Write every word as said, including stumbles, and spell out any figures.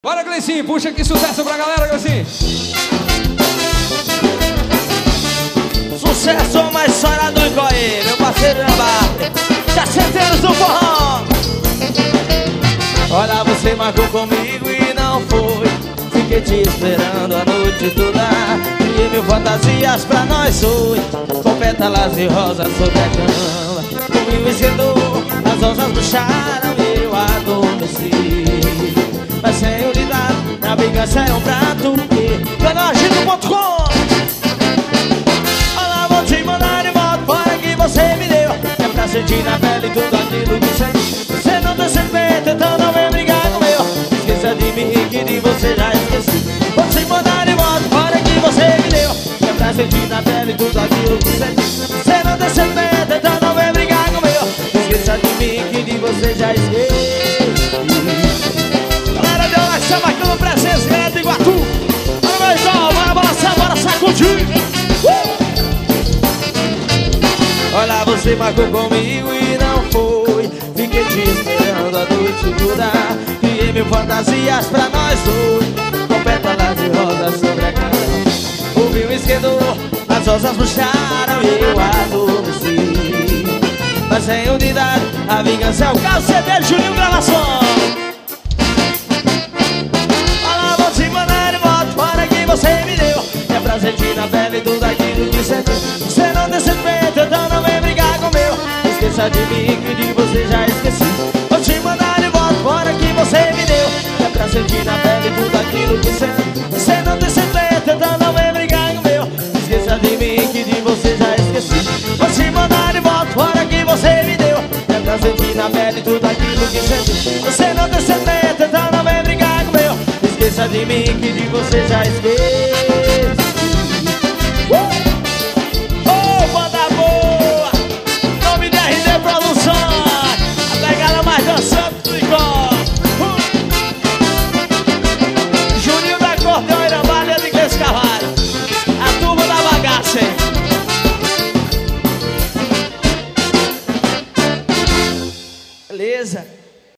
Bora, Gleicinho, puxa aqui sucesso pra galera, Gleicinho. Sucesso mais chorado do Icoê, meu parceiro Ambar. Já centenas do forró. Olha, você marcou comigo e não foi. Fiquei te esperando a noite toda. Criei mil fantasias pra nós hoje, com pétalas de rosa sobre a cama. O vinho esquentou, as rosas puxaram e eu adormeci. Mas sem unidade, na vingança é um prato e canagito ponto com. Olha, vou te mandar de volta fora que você me deu. É pra sentir na pele tudo aquilo que você. Você não tem sentimento, então não vem brigar com eu. Esqueça de mim que de você já esqueci. Vou te mandar de volta fora que você me deu. É pra sentir na pele tudo aquilo que você. Você não tem sentimento, então não vem brigar com eu. Esqueça de mim que de você já esqueci. Essa marcando presença, galera de Iguatu. Bora, beijão, bora balançar, bora sacudir. uh! Olha, você marcou comigo e não foi. Fiquei te esperando a noite toda. Criei mil fantasias pra nós dois, com pétalas de rosa sobre a cama. O vinho esquentou, as rosas puxaram e eu adormeci. Mas sem unidade, a vingança é o caso. C D Juninho Gravação. Você me deu, é pra sentir na pele tudo aquilo que você tem. Você não tem sentimento, então não vem brigar com meu. Esqueça de mim que de você já esqueci. Vou te mandar de volta fora que você me deu. É pra sentir na pele tudo aquilo que você tem. Você não tem sentimento, então não vem brigar com meu. Esqueça de mim que de você já esqueci. Vou te mandar de volta fora que você me deu. É pra sentir na pele tudo aquilo que você tem. Você não tem sentimento, então não vem brigar com meu. Esqueça de mim que de você já esqueci.